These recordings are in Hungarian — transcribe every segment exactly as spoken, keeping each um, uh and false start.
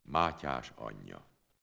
Mátyás anyja.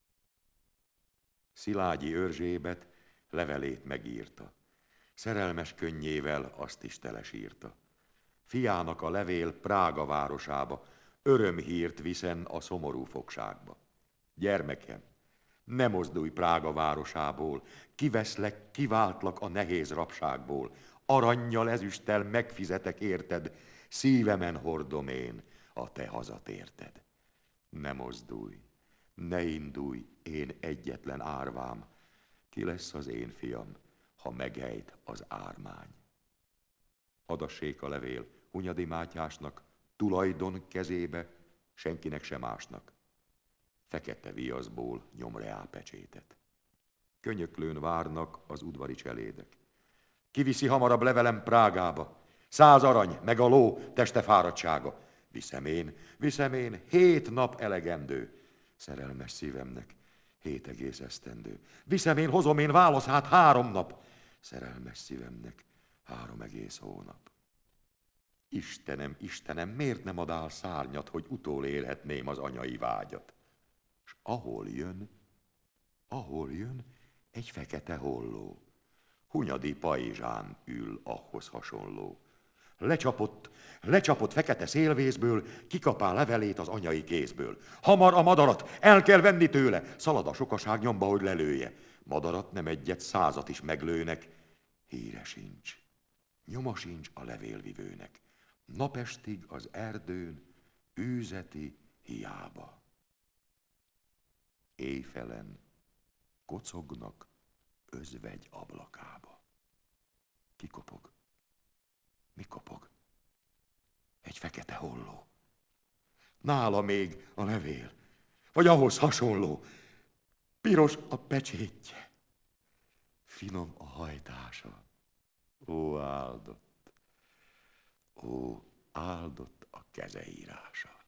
Szilágyi Erzsébet levelét megírta. Szerelmes könnyével azt is telesírta. Fiának a levél Prága városába, örömhírt viszen a szomorú fogságba. Gyermekem, ne mozdulj Prága városából, kiveszlek, kiváltlak a nehéz rabságból, arannyal, ezüsttel megfizetek érted, szívemen hordom én a te hazatérted. Ne mozdulj, ne indulj, én egyetlen árvám, ki lesz az én fiam, ha megejt az ármány. Adassék a levél Hunyadi Mátyásnak, tulajdon kezébe, senkinek sem másnak. Fekete viaszból nyom reá pecsétet. Könyöklőn várnak az udvari cselédek. Kiviszi hamarabb levelem Prágába, száz arany, meg a ló teste fáradtsága. Viszem én, viszem én, hét nap elegendő, szerelmes szívemnek, hét egész esztendő. Viszem én, hozom én, válasz hát három nap, szerelmes szívemnek, három egész hónap. Istenem, Istenem, miért nem adál szárnyat, hogy utolérhetném az anyai vágyat? S ahol jön, ahol jön, egy fekete holló. Hunyadi pajzsán ül ahhoz hasonló. Lecsapott, lecsapott fekete szélvészből, kikapál levelét az anyai kézből. Hamar a madarat, el kell venni tőle, szalad a sokaság nyomba, hogy lelője. Madarat nem egyet, százat is meglőnek, híre sincs, nyoma sincs a levélvivőnek. Napestig az erdőn űzeti hiába. Éjfelen kocognak özvegy ablakába. Ki kopog? Mi kopog? Egy fekete holló. Nála még a levél, vagy ahhoz hasonló. Piros a pecsétje, finom a hajtása. Ó, áldott, ó, áldott a kezeírása.